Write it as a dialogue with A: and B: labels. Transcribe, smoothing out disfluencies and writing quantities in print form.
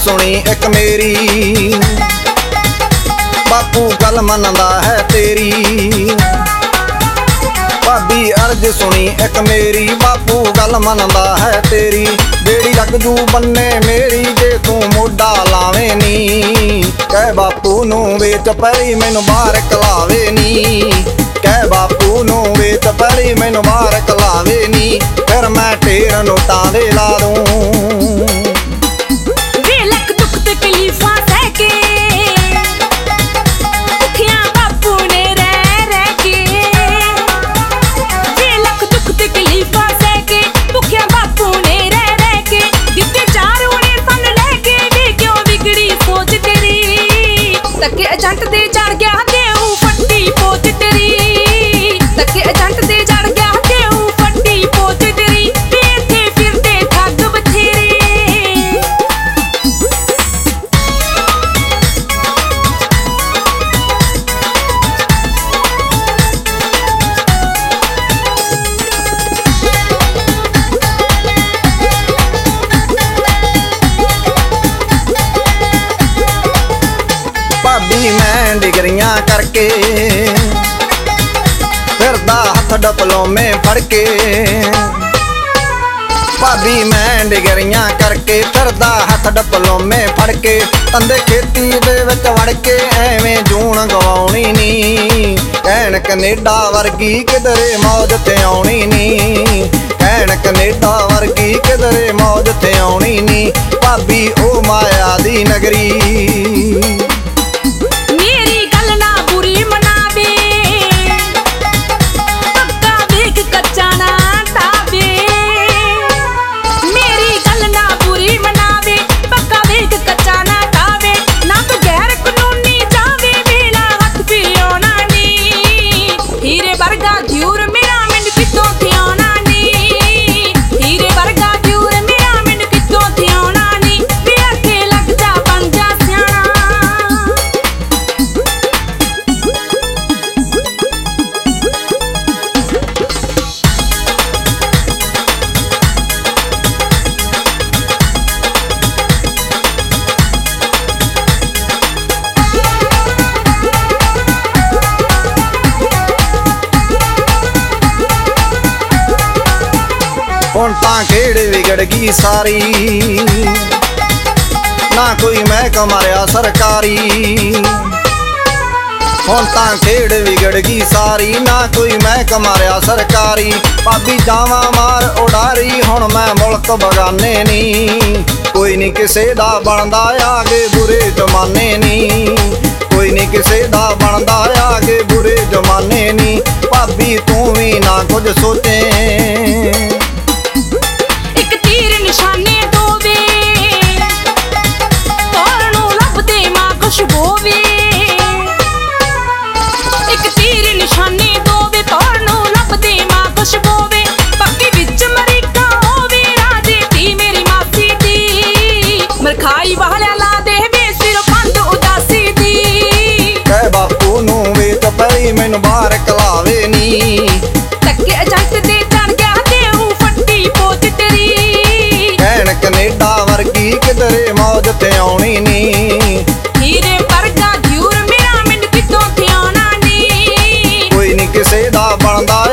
A: सुनी एक मेरी, बापू गल मनदा है तेरी। भाभी अर्ज सुनी एक मेरी, बापू गल मनदा है तेरी। बेड़ी लग जू बन्ने मेरी जे तू मोढा लावे नी, कह बापू नू वेच पैरी मैनू बाहर कलावे नी। कह बापू नू वेच पैरी मैनू बाहर कलावे नी, फिर मैं ढेर नोटां दे ला दूं।
B: तके एजेंट दे चढ़ गया देऊ फट्टी पोच तेरी, तके एजेंट दे चढ़ गया देऊ फट्टी पोच तेरी। इत्थे फिरदे ठग बथेरे।
A: भाभी मैं डिगरियां करके फिरदा हथ डिप्लोमे फड़ के। भाभी मैं डिगरियां करके फिरदा हथ डिप्लोमे फड़ के। तंदे खेती दे विच वड़ के एवें जून गवाउणी नी, कहण कनेडा वर्गी किधरे मौज ते आउणी नी। कहण कनेडा वर्गी किधरे मौज ते आउणी नी। भाभी ओ माया दी नगरी। हुण तां खेड़ विगड़ गई सारी, ना कोई महकमा रहा सरकारी। हुण तां खेड़ विगड़ गई सारी, ना कोई महकमा रहा सरकारी। भाभी जावा मार उडारी हुण मैं मुल्क बगाने नी, कोई नहीं किसे दा बनदा आगे बुरे जमाने नी। कोई नहीं किसे दा बनदा आगे बुरे जमाने नी। भाभी तू भी ना कुछ सोचे,
B: खाई वाला ला दे वे सिर पंड उदासी दी।
A: कह बापू नू वेच पैरी मैनू बाहर कलावे नी,
B: तके एजेंट दे चढ़ गया देऊ फट्टी पोच तेरी।
A: कहण कनेडा वर्गी किधरे मौज ते आउणी नी,
B: हीरे वर्गा घ्यूर मेरा मिंड कितों थे आना नी।
A: कोई नहीं किसे दा बनदा